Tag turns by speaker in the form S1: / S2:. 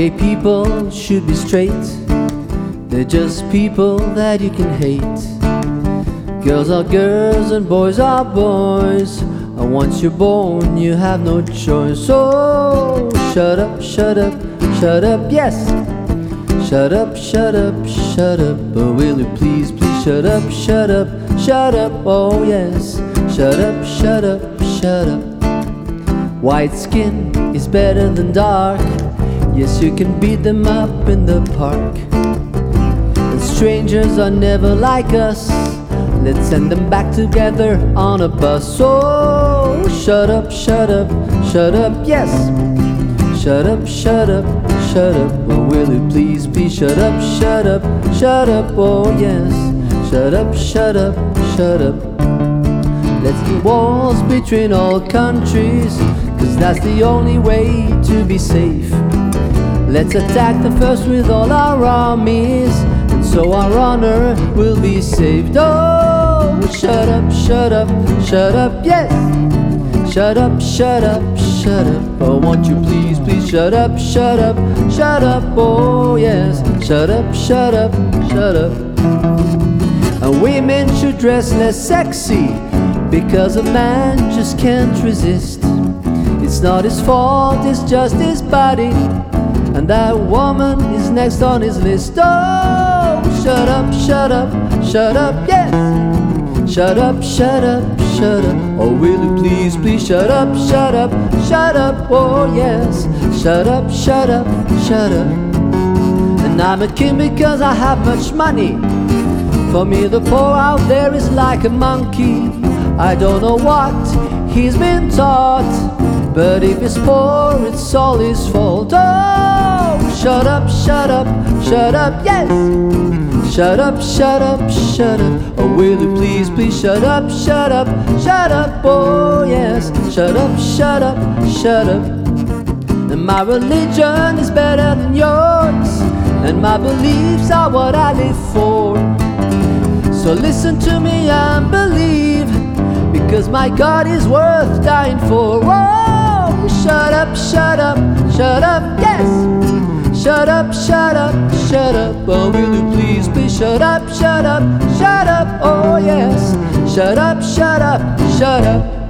S1: gay people should be straight. They're just people that you can hate. Girls are girls and boys are boys, and once you're born you have no choice. So shut up, shut up, shut up, yes. Shut up, shut up, shut up. Oh, will you please, please shut up, shut up, shut up. Oh yes. Shut up, shut up, shut up. White skin is better than dark. Yes, you can beat them up in the park. And strangers are never like us. Let's send them back together on a bus. So shut up, shut up, shut up, yes. Shut up, shut up, shut up. Oh, will you please, please shut up, shut up, shut up. Oh yes. Shut up, shut up, shut up. Let's do wars between all countries, 'cause that's the only way to be safe. Let's attack them first with all our armies, and so our honor will be saved. Oh, shut up, shut up, shut up, yes. Shut up, shut up, shut up. Oh, won't you please, please shut up, shut up, shut up. Oh, yes. Shut up, shut up, shut up. And women should dress less sexy, because a man just can't resist. It's not his fault, it's just his body, and that woman is next on his list. Oh, shut up, shut up, shut up, yes. Shut up, shut up, shut up. Oh, will you please, please shut up, shut up, shut up. Oh, yes. Shut up, shut up, shut up. And I'm a king because I have much money. For me, the poor out there is like a monkey. I don't know what he's been taught, but if he's poor, it's all his fault. Oh, shut up, shut up, shut up, yes. Shut up, shut up, shut up. Oh, will you please, please shut up, shut up, shut up. Oh, yes. Shut up, shut up, shut up. And my religion is better than yours, and my beliefs are what I live for. So listen to me and believe, because my God is worth dying for. Oh, shut up, shut up, shut up, yes. Shut up, shut up, shut up. Oh, will you please, please shut up, shut up, shut up. Oh, yes. Shut up, shut up, shut up.